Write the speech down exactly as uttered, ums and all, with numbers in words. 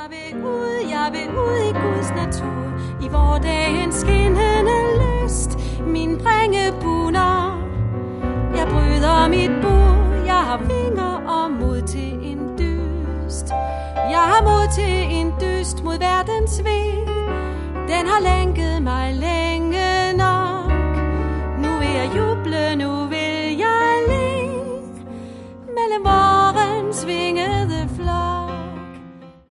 Jeg vil ud, jeg vil ud i Guds natur, i vor dagens skinnende lyst, min bringebuner. Jeg bryder mit bur, jeg har vinger og mod til en dyst. Jeg har mod til en dyst mod verdens ved, den har lænket mig længe nok. Nu vil jeg juble, nu vil jeg le, mellem vårens vinge